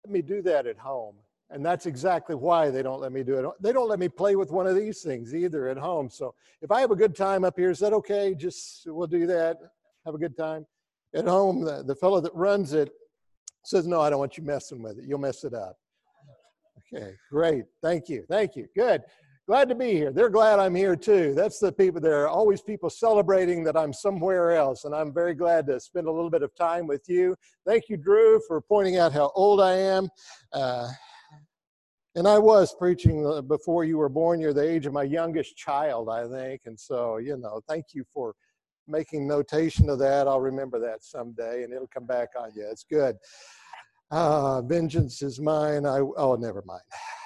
let me do that at home. And that's exactly why they don't let me do it. They don't let me play with one of these things either at home. So if I have a good time up here, is that okay? Just, we'll do that. Have a good time. At home, the fellow that runs it says, no, I don't want you messing with it. You'll mess it up. Okay, great. Thank you. Thank you. Good. Glad to be here. They're glad I'm here too. That's the people. There are always people celebrating that I'm somewhere else, and I'm very glad to spend a little bit of time with you. Thank you, Drew, for pointing out how old I am. And I was preaching before you were born. You're the age of my youngest child, I think. And so, you know, thank you for making notation of that. I'll remember that someday, and it'll come back on you. It's good. Vengeance is mine. Oh, never mind.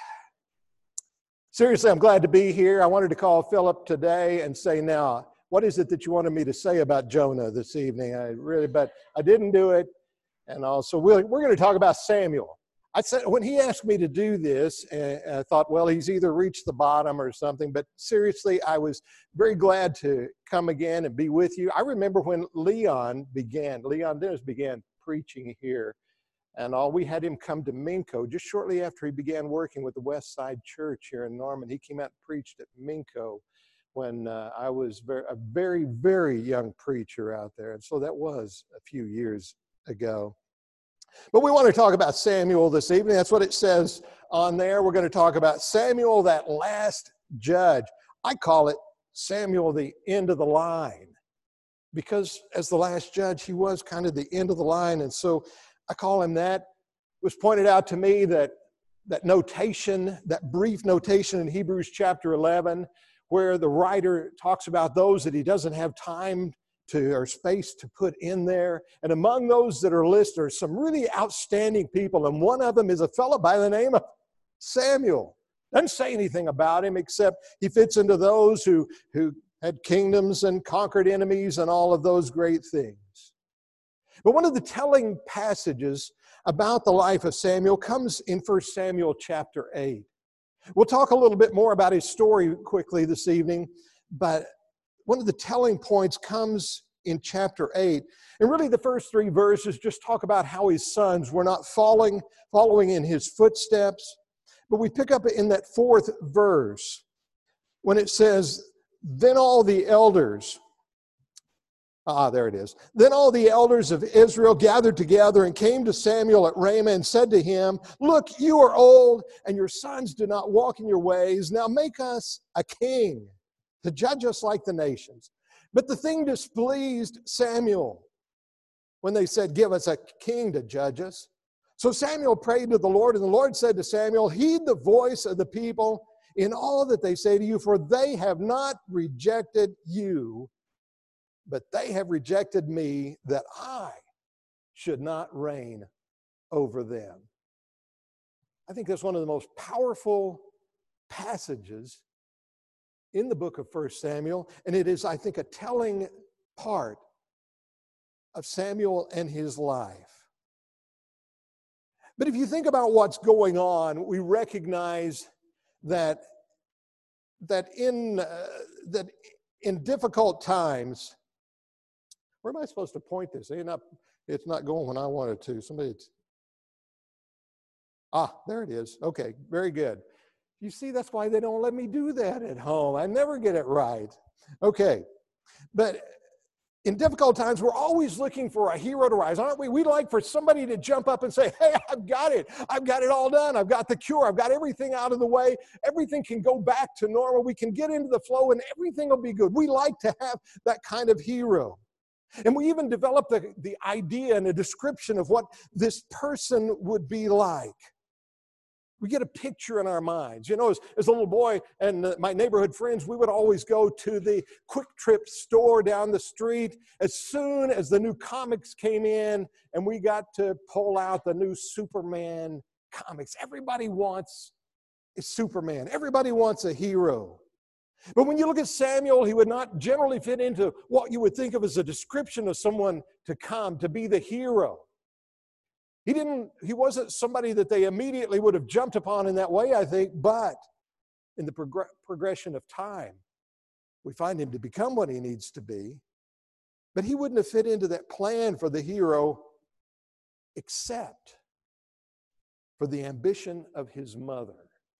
Seriously, I'm glad to be here. I wanted to call Philip today and say, now, what is it that you wanted me to say about Jonah this evening? But I didn't do it. And also, we're going to talk about Samuel. I said, when he asked me to do this, I thought, well, he's either reached the bottom or something. But seriously, I was very glad to come again and be with you. I remember when Leon Dennis began preaching here. And we had him come to Minco just shortly after he began working with the West Side Church here in Norman. He came out and preached at Minco when I was a very, very young preacher out there. And so that was a few years ago. But we want to talk about Samuel this evening. That's what it says on there. We're going to talk about Samuel, that last judge. I call it Samuel, the end of the line, because as the last judge, he was kind of the end of the line. And so I call him that. It was pointed out to me that notation, that brief notation in Hebrews chapter 11, where the writer talks about those that he doesn't have time or space to put in there. And among those that are listed are some really outstanding people. And one of them is a fellow by the name of Samuel. Doesn't say anything about him except he fits into those who had kingdoms and conquered enemies and all of those great things. But one of the telling passages about the life of Samuel comes in 1 Samuel chapter 8. We'll talk a little bit more about his story quickly this evening, but one of the telling points comes in chapter 8. And really the first 3 verses just talk about how his sons were not following in his footsteps. But we pick up in that 4th verse when it says, then all the elders... there it is. Then all the elders of Israel gathered together and came to Samuel at Ramah and said to him, look, you are old and your sons do not walk in your ways. Now make us a king to judge us like the nations. But the thing displeased Samuel when they said, give us a king to judge us. So Samuel prayed to the Lord, and the Lord said to Samuel, heed the voice of the people in all that they say to you, for they have not rejected you, but they have rejected me, that I should not reign over them. I think that's one of the most powerful passages in the book of 1 Samuel, and it is, I think, a telling part of Samuel and his life. But if you think about what's going on, we recognize that in difficult times, where am I supposed to point this? It's not going when I want it to. There it is. Okay, very good. You see, that's why they don't let me do that at home. I never get it right. Okay, but in difficult times, we're always looking for a hero to rise, aren't we? We like for somebody to jump up and say, hey, I've got it. I've got it all done. I've got the cure. I've got everything out of the way. Everything can go back to normal. We can get into the flow and everything will be good. We like to have that kind of hero. And we even develop the idea and a description of what this person would be like. We get a picture in our minds. You know, as a little boy and my neighborhood friends, we would always go to the Quick Trip store down the street as soon as the new comics came in and we got to pull out the new Superman comics. Everybody wants a Superman. Everybody wants a hero. But when you look at Samuel, he would not generally fit into what you would think of as a description of someone to come, to be the hero. He wasn't somebody that they immediately would have jumped upon in that way, I think, but in the progression of time, we find him to become what he needs to be. But he wouldn't have fit into that plan for the hero except for the ambition of his mother.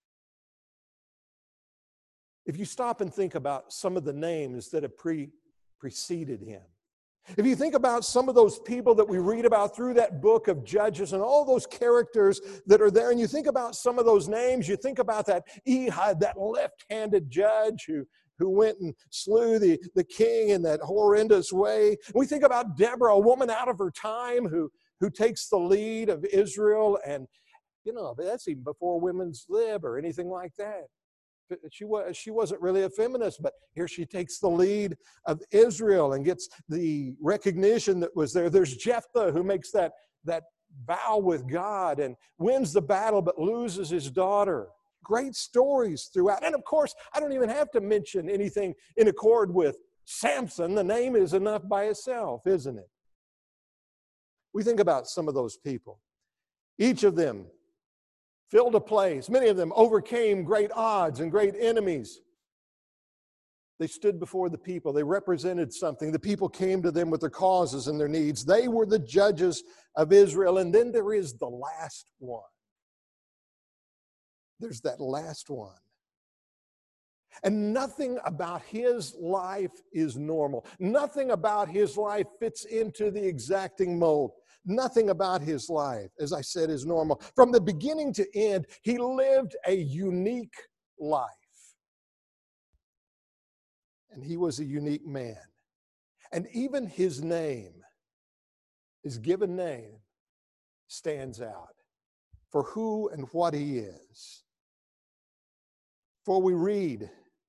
If you stop and think about some of the names that have preceded him, if you think about some of those people that we read about through that book of Judges and all those characters that are there, and you think about some of those names, you think about that Ehud, that left-handed judge who went and slew the king in that horrendous way. We think about Deborah, a woman out of her time who takes the lead of Israel, and that's even before women's lib or anything like that. She wasn't really a feminist, but here she takes the lead of Israel and gets the recognition that was there. There's Jephthah, who makes that vow with God and wins the battle but loses his daughter. Great stories throughout. And of course, I don't even have to mention anything in accord with Samson. The name is enough by itself, isn't it? We think about some of those people. Each of them filled a place. Many of them overcame great odds and great enemies. They stood before the people. They represented something. The people came to them with their causes and their needs. They were the judges of Israel. And then there is the last one. There's that last one. And nothing about his life is normal. Nothing about his life fits into the exacting mold. Nothing about his life, as I said, is normal. From the beginning to end, he lived a unique life. And he was a unique man. And even his name, his given name, stands out for who and what he is. For we read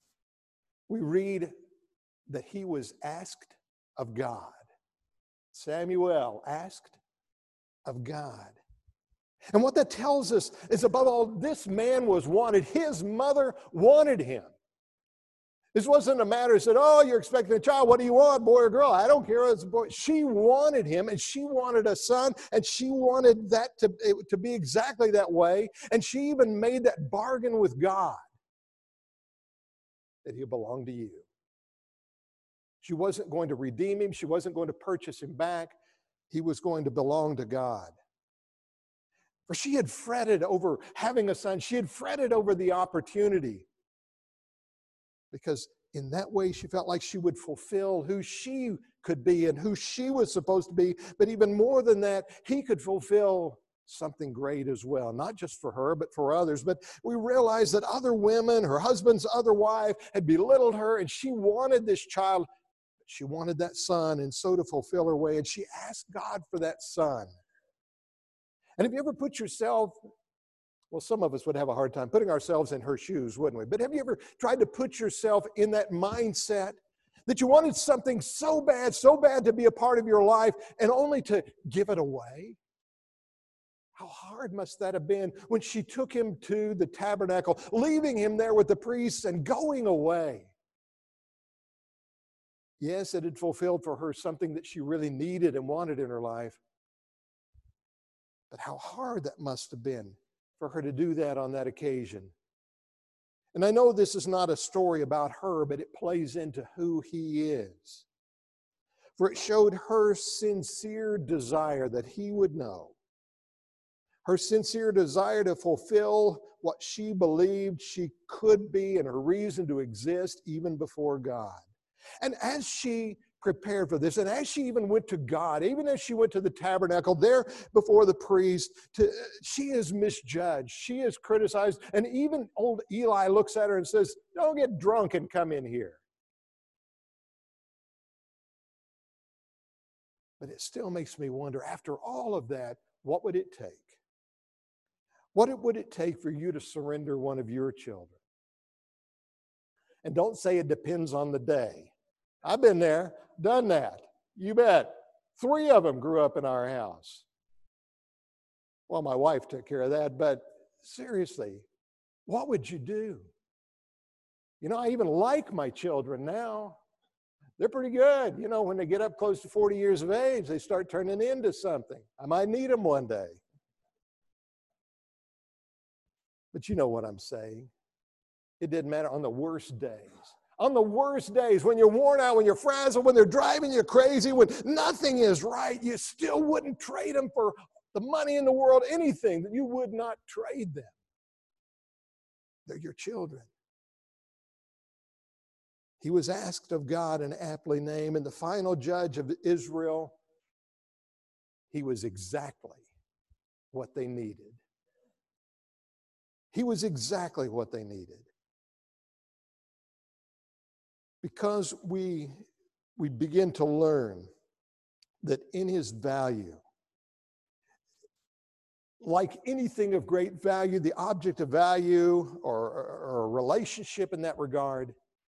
that he was asked of God. Samuel asked of God. And what that tells us is, above all, this man was wanted. His mother wanted him. This wasn't a matter of saying, oh, you're expecting a child. What do you want, boy or girl? I don't care. It's a boy. She wanted him, and she wanted a son, and she wanted that to be exactly that way. And she even made that bargain with God that he belonged to you. She wasn't going to redeem him. She wasn't going to purchase him back. He was going to belong to God. For she had fretted over having a son. She had fretted over the opportunity, because in that way she felt like she would fulfill who she could be and who she was supposed to be. But even more than that, he could fulfill something great as well, not just for her, but for others. But we realized that other women, her husband's other wife, had belittled her, and she wanted this child. She wanted that son, and so to fulfill her way, and she asked God for that son. And have you ever put yourself, well, some of us would have a hard time putting ourselves in her shoes, wouldn't we? But have you ever tried to put yourself in that mindset that you wanted something so bad to be a part of your life, and only to give it away? How hard must that have been when she took him to the tabernacle, leaving him there with the priests and going away? Yes, it had fulfilled for her something that she really needed and wanted in her life. But how hard that must have been for her to do that on that occasion. And I know this is not a story about her, but it plays into who he is. For it showed her sincere desire that he would know. Her sincere desire to fulfill what she believed she could be and her reason to exist even before God. And as she prepared for this, and as she even went to God, even as she went to the tabernacle there before the priest, she is misjudged, she is criticized, and even old Eli looks at her and says, don't get drunk and come in here. But it still makes me wonder, after all of that, what would it take? What would it take for you to surrender one of your children? And don't say it depends on the day. I've been there, done that. You bet. 3 of them grew up in our house. Well, my wife took care of that, but seriously, what would you do? You know, I even like my children now. They're pretty good. You know, when they get up close to 40 years of age, they start turning into something. I might need them one day. But you know what I'm saying. It didn't matter on the worst days. On the worst days, when you're worn out, when you're frazzled, when they're driving you crazy, when nothing is right, you still wouldn't trade them for the money in the world, anything, that you would not trade them. They're your children. He was asked of God and aptly named, and the final judge of Israel, he was exactly what they needed. He was exactly what they needed. Because we begin to learn that in his value, like anything of great value, the object of value or a relationship in that regard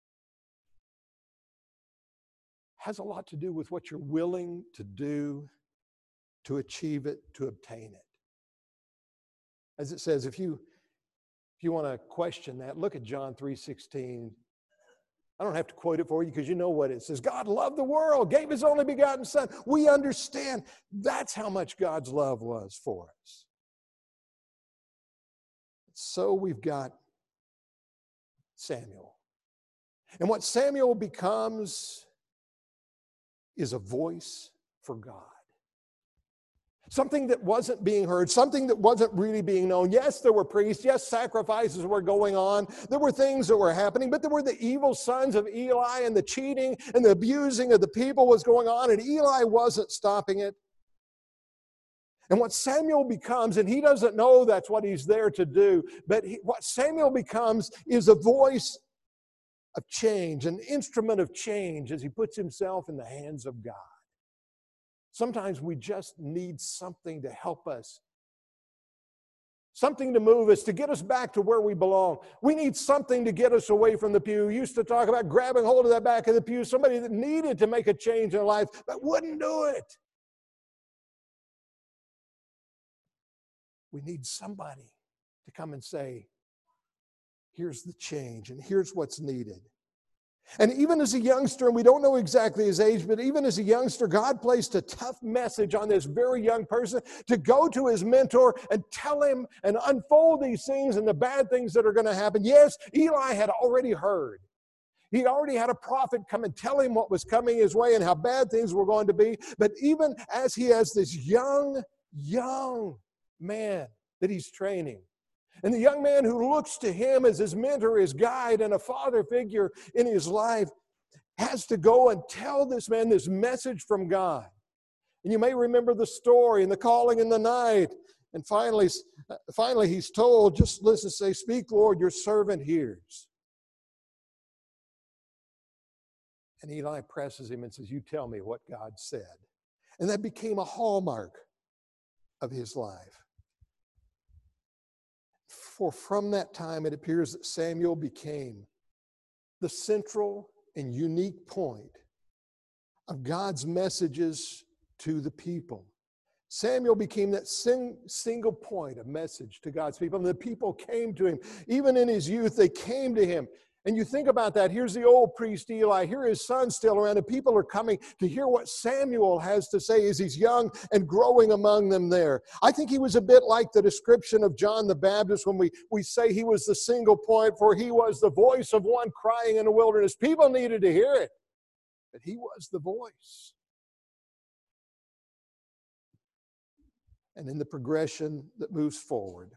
has a lot to do with what you're willing to do to achieve it, to obtain it. As it says, if you want to question that, look at John 3:16. I don't have to quote it for you because you know what it says. God loved the world, gave his only begotten Son. We understand that's how much God's love was for us. So we've got Samuel. And what Samuel becomes is a voice for God. Something that wasn't being heard, something that wasn't really being known. Yes, there were priests. Yes, sacrifices were going on. There were things that were happening, but there were the evil sons of Eli, and the cheating and the abusing of the people was going on, and Eli wasn't stopping it. And what Samuel becomes, and he doesn't know that's what he's there to do, but what Samuel becomes is a voice of change, an instrument of change as he puts himself in the hands of God. Sometimes we just need something to help us, something to move us, to get us back to where we belong. We need something to get us away from the pew. We used to talk about grabbing hold of that back of the pew, somebody that needed to make a change in life but wouldn't do it. We need somebody to come and say, here's the change and here's what's needed. And even as a youngster, and we don't know exactly his age, but even as a youngster, God placed a tough message on this very young person to go to his mentor and tell him and unfold these things and the bad things that are going to happen. Yes, Eli had already heard. He already had a prophet come and tell him what was coming his way and how bad things were going to be. But even as he has this young man that he's training, and the young man who looks to him as his mentor, his guide, and a father figure in his life has to go and tell this man this message from God. And you may remember the story and the calling in the night. And finally he's told, just listen, say, speak, Lord, your servant hears. And Eli presses him and says, you tell me what God said. And that became a hallmark of his life. For from that time, it appears that Samuel became the central and unique point of God's messages to the people. Samuel became that single point of message to God's people. And the people came to him. Even in his youth, they came to him. And you think about that. Here's the old priest Eli. Here his son's still around. And people are coming to hear what Samuel has to say as he's young and growing among them there. I think he was a bit like the description of John the Baptist when we say he was the single point, for he was the voice of one crying in the wilderness. People needed to hear it, but he was the voice. And in the progression that moves forward,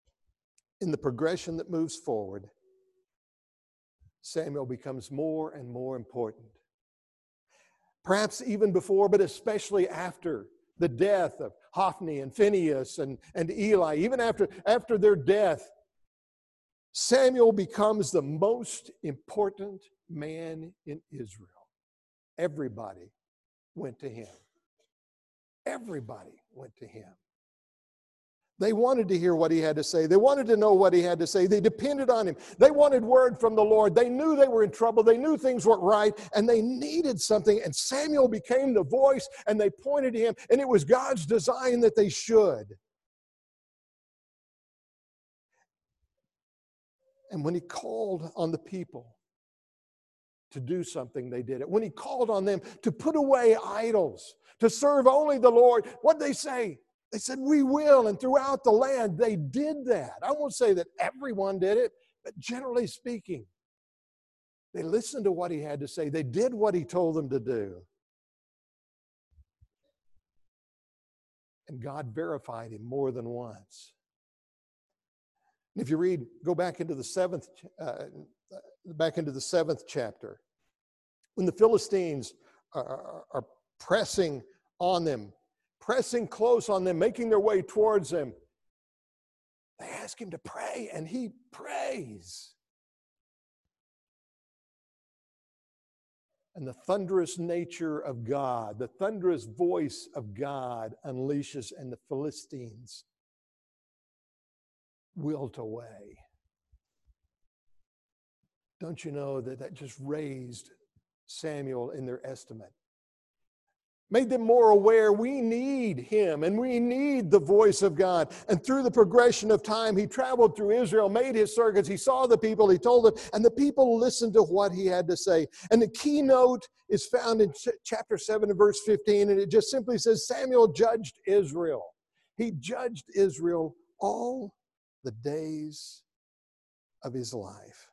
Samuel becomes more and more important. Perhaps even before, but especially after the death of Hophni and Phinehas and Eli, even after their death, Samuel becomes the most important man in Israel. Everybody went to him. Everybody went to him. They wanted to hear what he had to say. They wanted to know what he had to say. They depended on him. They wanted word from the Lord. They knew they were in trouble. They knew things weren't right, and they needed something. And Samuel became the voice, and they pointed to him, and it was God's design that they should. And when he called on the people to do something, they did it. When he called on them to put away idols, to serve only the Lord, what did they say? They said, we will. And throughout the land, they did that. I won't say that everyone did it, but generally speaking, they listened to what he had to say. They did what he told them to do. And God verified him more than once. And if you read, go back into the seventh chapter, when the Philistines are pressing on them, pressing close on them, making their way towards them, they ask him to pray, and he prays. And the thunderous nature of God, the thunderous voice of God unleashes, and the Philistines wilt away. Don't you know that just raised Samuel in their estimate? Made them more aware we need him and we need the voice of God. And through the progression of time, he traveled through Israel, made his circuits, he saw the people, he told them, and the people listened to what he had to say. And the keynote is found in chapter 7 and verse 15, and it just simply says, Samuel judged Israel. He judged Israel all the days of his life.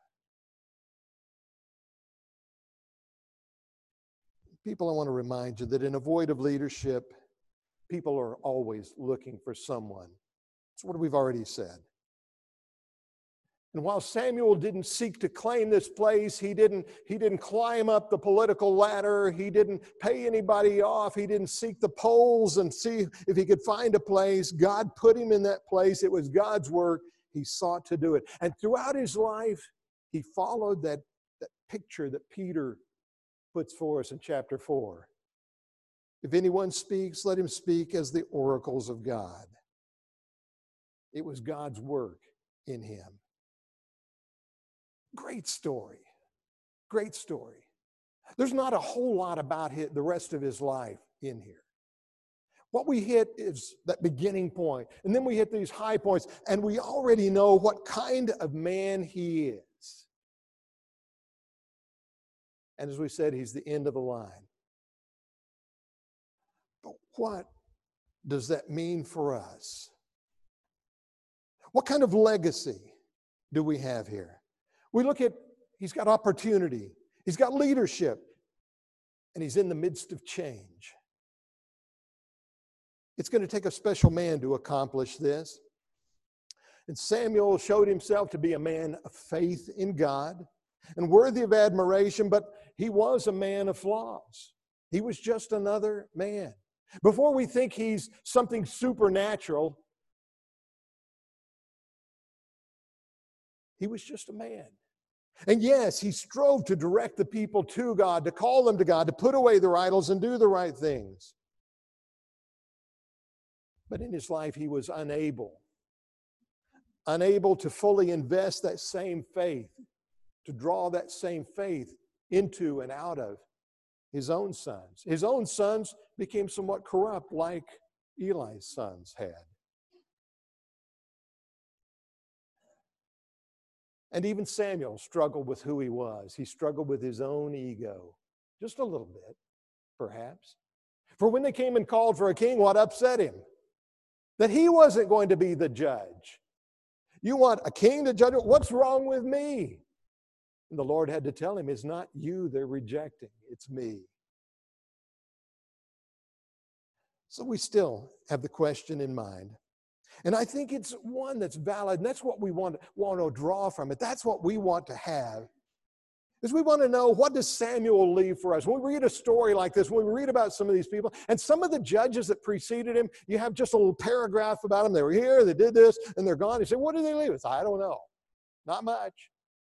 People, I want to remind you that in a void of leadership, people are always looking for someone. That's what we've already said. And while Samuel didn't seek to claim this place, he didn't climb up the political ladder, he didn't pay anybody off, he didn't seek the polls and see if he could find a place. God put him in that place. It was God's work. He sought to do it. And throughout his life, he followed that picture that Peter puts for us in chapter 4. If anyone speaks, let him speak as the oracles of God. It was God's work in him. Great story. Great story. There's not a whole lot about the rest of his life in here. What we hit is that beginning point, and then we hit these high points, and we already know what kind of man he is. And as we said, he's the end of the line. But what does that mean for us? What kind of legacy do we have here? We look at, he's got opportunity, he's got leadership, and he's in the midst of change. It's going to take a special man to accomplish this. And Samuel showed himself to be a man of faith in God and worthy of admiration, but he was a man of flaws. He was just another man. Before we think he's something supernatural, he was just a man. And yes, he strove to direct the people to God, to call them to God, to put away their idols and do the right things. But in his life, he was unable to fully invest that same faith, to draw that same faith into and out of his own sons. His own sons became somewhat corrupt, like Eli's sons had. And even Samuel struggled with who he was. He struggled with his own ego, just a little bit, perhaps. For when they came and called for a king, what upset him? That he wasn't going to be the judge. You want a king to judge? What's wrong with me? And the Lord had to tell him, it's not you they're rejecting, it's me. So we still have the question in mind. And I think it's one that's valid, and that's what we want to draw from it. That's what we want to have, is we want to know, what does Samuel leave for us? When we read a story like this, when we read about some of these people, and some of the judges that preceded him, you have just a little paragraph about them. They were here, they did this, and they're gone. You say, what did they leave us? I don't know. Not much.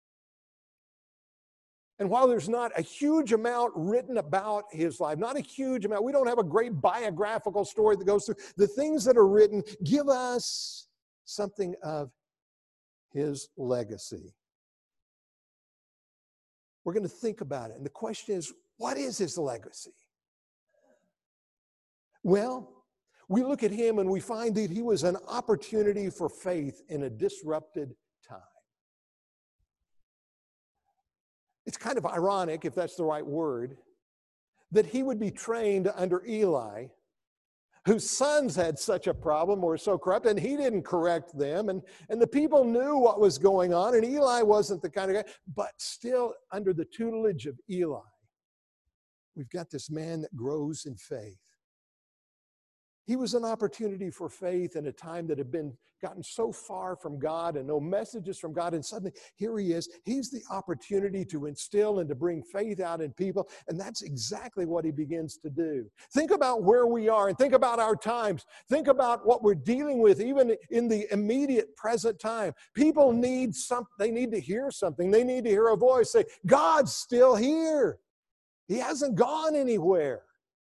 And while there's not a huge amount written about his life, not a huge amount, we don't have a great biographical story that goes through, the things that are written give us something of his legacy. We're going to think about it. And the question is, what is his legacy? Well, we look at him and we find that he was an opportunity for faith in a disrupted time. It's kind of ironic, if that's the right word, that he would be trained under Eli, whose sons had such a problem or were so corrupt, and he didn't correct them, and the people knew what was going on, and Eli wasn't the kind of guy, but still under the tutelage of Eli, we've got this man that grows in faith. He was an opportunity for faith in a time that had been gotten so far from God and no messages from God. And suddenly here he is. He's the opportunity to instill and to bring faith out in people. And that's exactly what he begins to do. Think about where we are and think about our times. Think about what we're dealing with even in the immediate present time. People need something. They need to hear something. They need to hear a voice say, God's still here. He hasn't gone anywhere.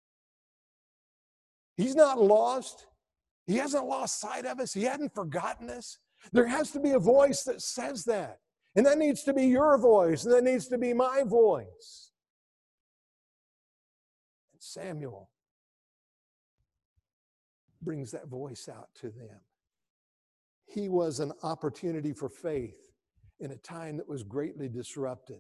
He's not lost. He hasn't lost sight of us. He hadn't forgotten us. There has to be a voice that says that. And that needs to be your voice. And that needs to be my voice. And Samuel brings that voice out to them. He was an opportunity for faith in a time that was greatly disrupted.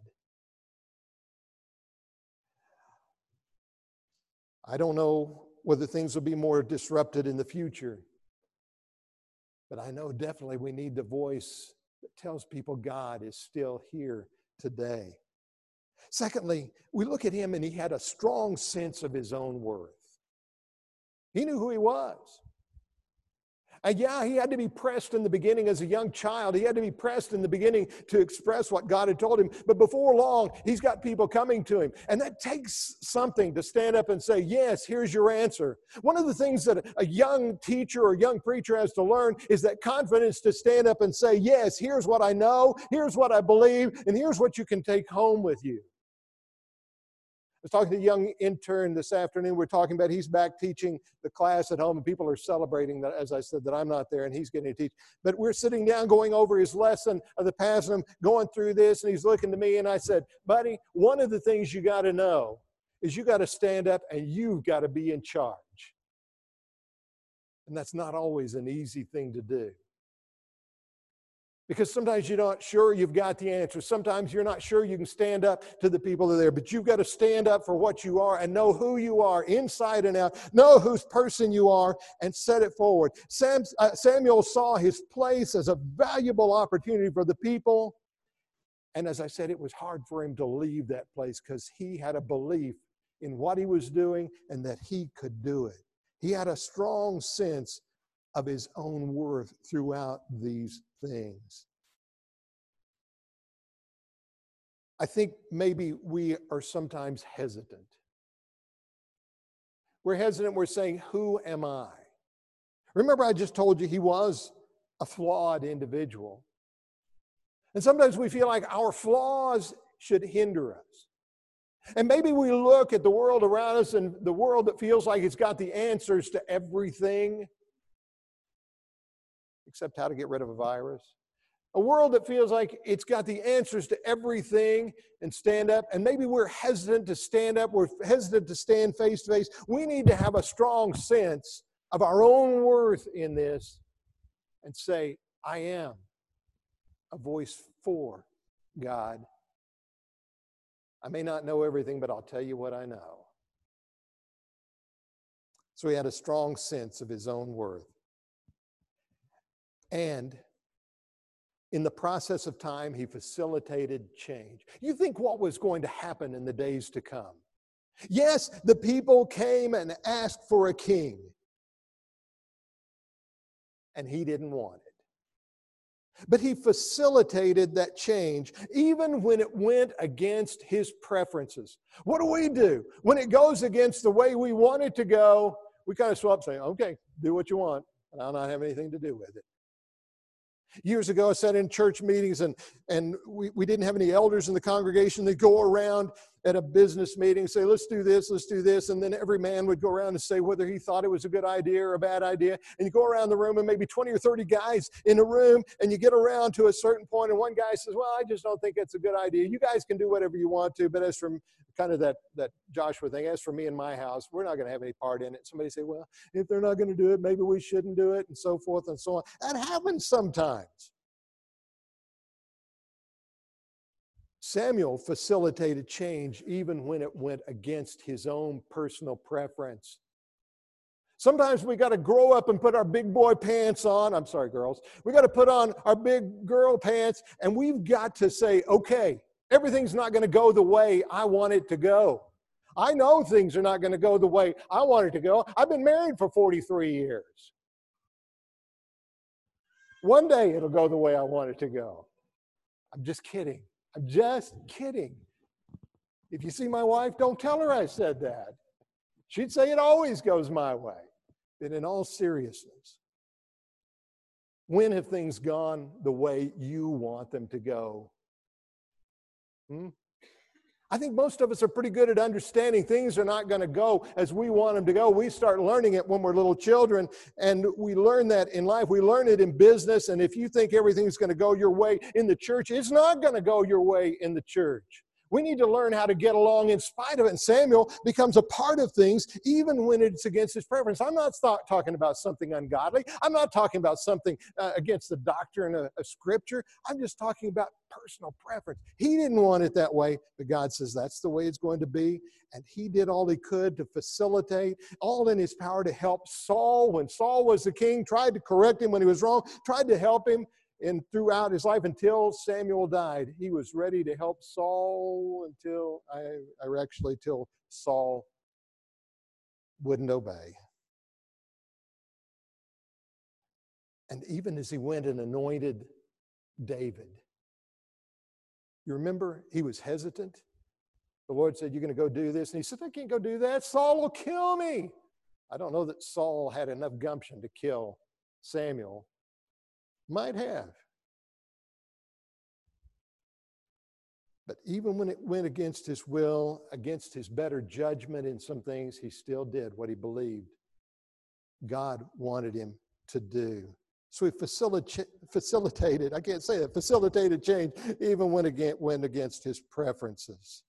I don't know whether things will be more disrupted in the future. But I know definitely we need the voice that tells people God is still here today. Secondly, we look at him and he had a strong sense of his own worth. He knew who he was. And yeah, he had to be pressed in the beginning as a young child. He had to be pressed in the beginning to express what God had told him. But before long, he's got people coming to him. And that takes something to stand up and say, yes, here's your answer. One of the things that a young teacher or young preacher has to learn is that confidence to stand up and say, yes, here's what I know, here's what I believe, and here's what you can take home with you. I was talking to a young intern this afternoon. We're talking about he's back teaching the class at home, and people are celebrating that, as I said, that I'm not there and he's getting to teach. But we're sitting down going over his lesson of the past, and I'm going through this, and he's looking to me, and I said, buddy, one of the things you got to know is you got to stand up and you've got to be in charge. And that's not always an easy thing to do. Because sometimes you're not sure you've got the answer. Sometimes you're not sure you can stand up to the people that are there. But you've got to stand up for what you are and know who you are inside and out. Know whose person you are and set it forward. Samuel saw his place as a valuable opportunity for the people. And as I said, it was hard for him to leave that place because he had a belief in what he was doing and that he could do it. He had a strong sense of his own worth throughout these things. I think maybe we are sometimes hesitant. We're hesitant, we're saying, who am I? Remember, I just told you he was a flawed individual. And sometimes we feel like our flaws should hinder us. And maybe we look at the world around us and the world that feels like it's got the answers to everything, except how to get rid of a virus. A world that feels like it's got the answers to everything and stand up. And maybe we're hesitant to stand up. We're hesitant to stand face to face. We need to have a strong sense of our own worth in this and say, I am a voice for God. I may not know everything, but I'll tell you what I know. So he had a strong sense of his own worth. And in the process of time, he facilitated change. You think what was going to happen in the days to come? Yes, the people came and asked for a king. And he didn't want it. But he facilitated that change, even when it went against his preferences. What do? When it goes against the way we want it to go, we kind of swap and say, okay, do what you want, and I'll not have anything to do with it. Years ago, I sat in church meetings, and we didn't have any elders in the congregation. They'd go around at a business meeting and say, let's do this, and then every man would go around and say whether he thought it was a good idea or a bad idea. And you go around the room, and maybe 20 or 30 guys in a room, and you get around to a certain point, and one guy says, well, I just don't think it's a good idea. You guys can do whatever you want to, but as from kind of that Joshua thing, as for me and my house, we're not going to have any part in it. Somebody say, well, if they're not going to do it, maybe we shouldn't do it, and so forth and so on. That happens sometimes. Samuel facilitated change even when it went against his own personal preference. Sometimes we got to grow up and put our big boy pants on. I'm sorry, girls. We got to put on our big girl pants, and we've got to say, okay, everything's not going to go the way I want it to go. I know things are not going to go the way I want it to go. I've been married for 43 years. One day it'll go the way I want it to go. I'm just kidding. I'm just kidding. If you see my wife, don't tell her I said that. She'd say it always goes my way. But in all seriousness, when have things gone the way you want them to go? I think most of us are pretty good at understanding things are not going to go as we want them to go. We start learning it when we're little children, and we learn that in life. We learn it in business, and if you think everything's going to go your way in the church, it's not going to go your way in the church. We need to learn how to get along in spite of it. And Samuel becomes a part of things even when it's against his preference. I'm not talking about something ungodly. I'm not talking about something against the doctrine of Scripture. I'm just talking about personal preference. He didn't want it that way, but God says that's the way it's going to be. And he did all he could to facilitate, all in his power to help Saul when Saul was the king, tried to correct him when he was wrong, tried to help him. And throughout his life until Samuel died, he was ready to help Saul until Saul wouldn't obey. And even as he went and anointed David, you remember he was hesitant. The Lord said, "You're going to go do this." And he said, "I can't go do that. Saul will kill me." I don't know that Saul had enough gumption to kill Samuel. Might have. But even when it went against his will, against his better judgment in some things, he still did what he believed God wanted him to do. So he facilitated, I can't say that, facilitated change even when it went against his preferences.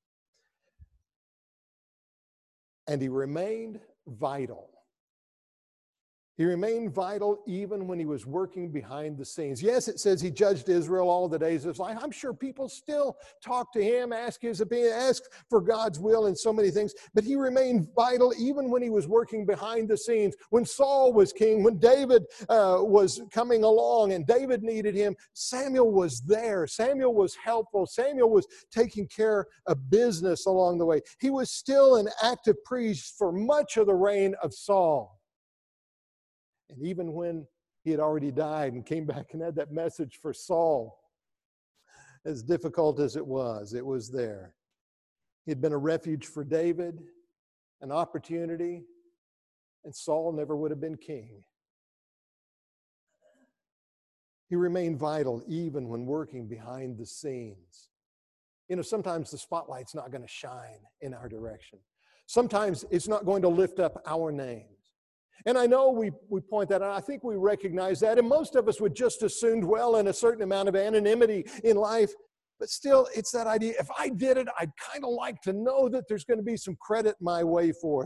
And he remained vital. He remained vital even when he was working behind the scenes. Yes, it says he judged Israel all the days of his life. I'm sure people still talk to him, ask his opinion, ask for God's will in so many things. But he remained vital even when he was working behind the scenes. When Saul was king, when David was coming along and David needed him, Samuel was there. Samuel was helpful. Samuel was taking care of business along the way. He was still an active priest for much of the reign of Saul. And even when he had already died and came back and had that message for Saul, as difficult as it was there. He had been a refuge for David, an opportunity, and Saul never would have been king. He remained vital even when working behind the scenes. You know, sometimes the spotlight's not going to shine in our direction. Sometimes it's not going to lift up our names. And I know we point that out. I think we recognize that. And most of us would just as soon dwell in a certain amount of anonymity in life. But still, it's that idea. If I did it, I'd kind of like to know that there's going to be some credit my way for it.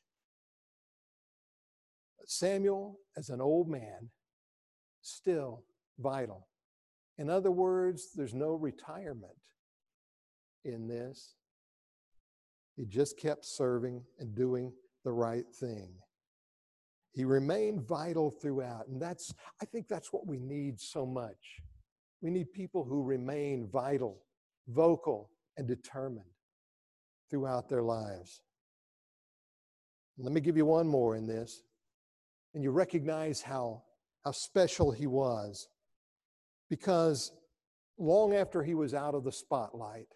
But Samuel, as an old man, still vital. In other words, there's no retirement in this. He just kept serving and doing the right thing. He remained vital throughout, and I think that's what we need so much. We need people who remain vital, vocal, and determined throughout their lives. Let me give you one more in this, and you recognize how special he was, because long after he was out of the spotlight,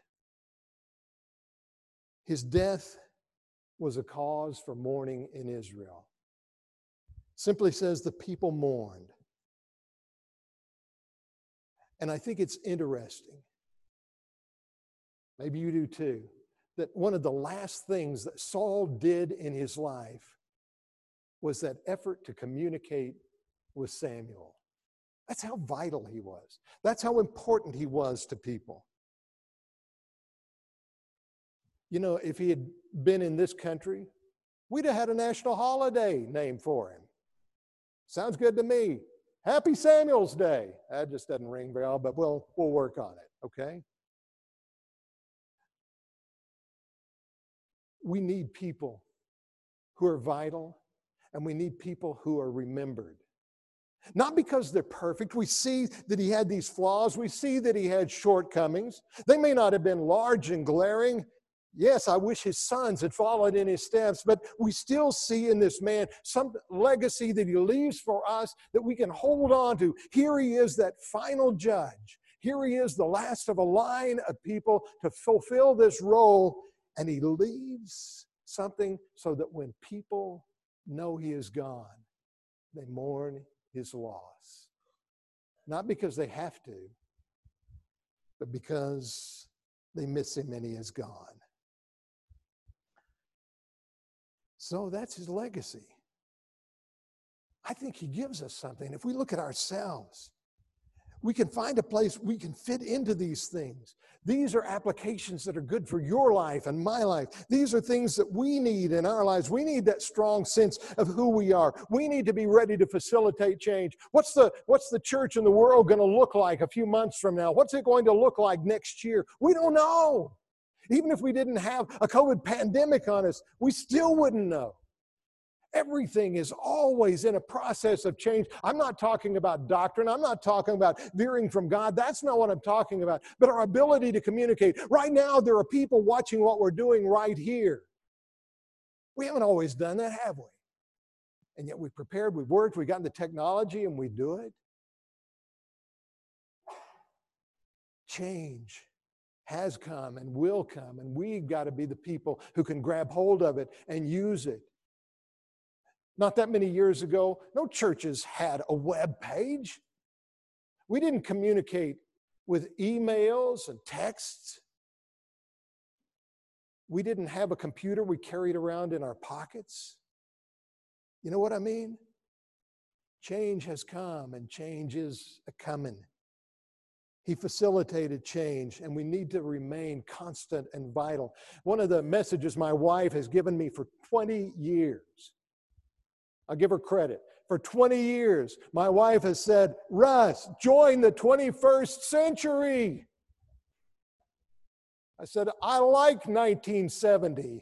his death was a cause for mourning in Israel. Simply says the people mourned. And I think it's interesting, maybe you do too, that one of the last things that Saul did in his life was that effort to communicate with Samuel. That's how vital he was. That's how important he was to people. You know, if he had been in this country, we'd have had a national holiday named for him. Sounds good to me. Happy Samuel's Day. That just doesn't ring very well, but we'll work on it, okay? We need people who are vital, and we need people who are remembered. Not because they're perfect. We see that he had these flaws. We see that he had shortcomings. They may not have been large and glaring. Yes, I wish his sons had followed in his steps, but we still see in this man some legacy that he leaves for us that we can hold on to. Here he is, that final judge. Here he is, the last of a line of people to fulfill this role, and he leaves something so that when people know he is gone, they mourn his loss. Not because they have to, but because they miss him and he is gone. So that's his legacy. I think he gives us something. If we look at ourselves, we can find a place we can fit into these things. These are applications that are good for your life and my life. These are things that we need in our lives. We need that strong sense of who we are. We need to be ready to facilitate change. What's the church in the world going to look like a few months from now? What's it going to look like next year? We don't know. Even if we didn't have a COVID pandemic on us, we still wouldn't know. Everything is always in a process of change. I'm not talking about doctrine. I'm not talking about veering from God. That's not what I'm talking about. But our ability to communicate. Right now, there are people watching what we're doing right here. We haven't always done that, have we? And yet we've prepared, we've worked, we've gotten the technology, and we do it. Change has come and will come, and we've got to be the people who can grab hold of it and use it. Not that many years ago, no churches had a web page. We didn't communicate with emails and texts. We didn't have a computer we carried around in our pockets. You know what I mean? Change has come and change is a-coming. He facilitated change, and we need to remain constant and vital. One of the messages my wife has given me for 20 years, I'll give her credit. For 20 years, my wife has said, Russ, join the 21st century. I said, I like 1970.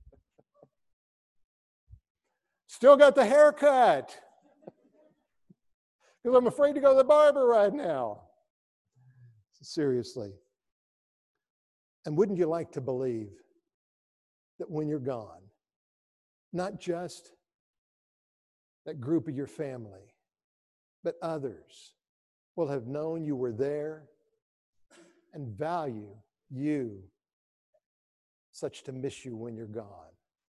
Still got the haircut. Because I'm afraid to go to the barber right now. Seriously. And wouldn't you like to believe that when you're gone, not just that group of your family, but others will have known you were there and value you such to miss you when you're gone.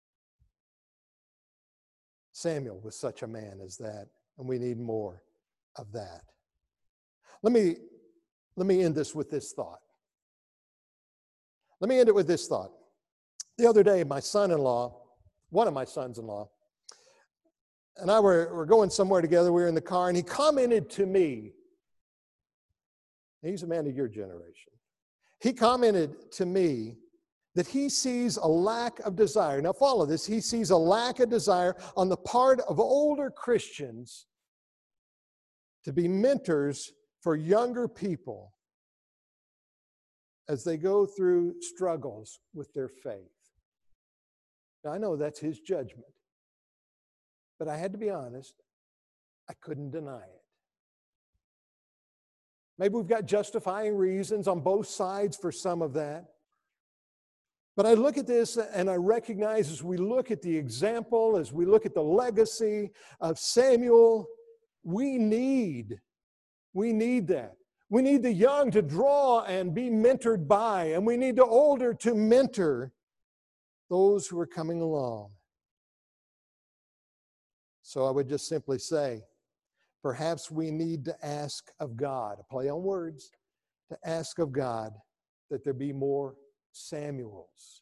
Samuel was such a man as that, and we need more of that. Let me end this with this thought. Let me end it with this thought. The other day, my son-in-law, one of my sons-in-law, and I were going somewhere together. We were in the car, and he commented to me. He's a man of your generation. He commented to me that he sees a lack of desire. Now follow this. He sees a lack of desire on the part of older Christians to be mentors for younger people as they go through struggles with their faith. Now I know that's his judgment. But I had to be honest, I couldn't deny it. Maybe we've got justifying reasons on both sides for some of that. But I look at this and I recognize as we look at the example, as we look at the legacy of Samuel, we need that. We need the young to draw and be mentored by, and we need the older to mentor those who are coming along. So I would just simply say, perhaps we need to ask of God, a play on words, to ask of God that there be more Samuels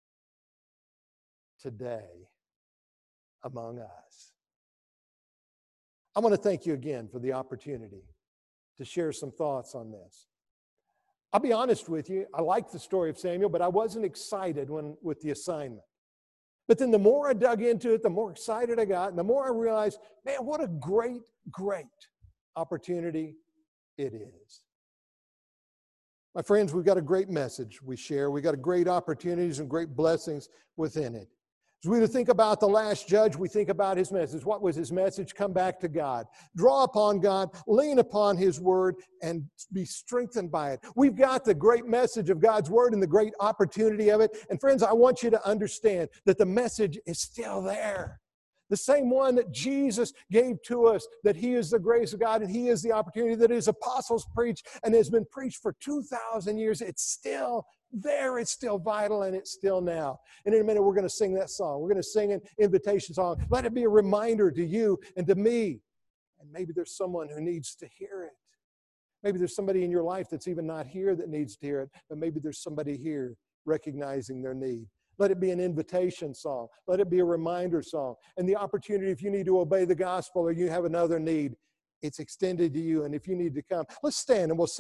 today among us. I want to thank you again for the opportunity to share some thoughts on this. I'll be honest with you, I like the story of Samuel, but I wasn't excited with the assignment. But then the more I dug into it, the more excited I got, and the more I realized, man, what a great, great opportunity it is. My friends, we've got a great message we share. We've got great opportunities and great blessings within it. As we think about the last judge, we think about his message. What was his message? Come back to God. Draw upon God, lean upon his word, and be strengthened by it. We've got the great message of God's word and the great opportunity of it. And friends, I want you to understand that the message is still there. The same one that Jesus gave to us, that he is the grace of God and he is the opportunity that his apostles preached and has been preached for 2,000 years. It's still there, it's still vital, and it's still now. And in a minute, we're going to sing that song. We're going to sing an invitation song. Let it be a reminder to you and to me. And maybe there's someone who needs to hear it. Maybe there's somebody in your life that's even not here that needs to hear it, but maybe there's somebody here recognizing their need. Let it be an invitation song. Let it be a reminder song. And the opportunity, if you need to obey the gospel or you have another need, it's extended to you. And if you need to come, let's stand and we'll sing.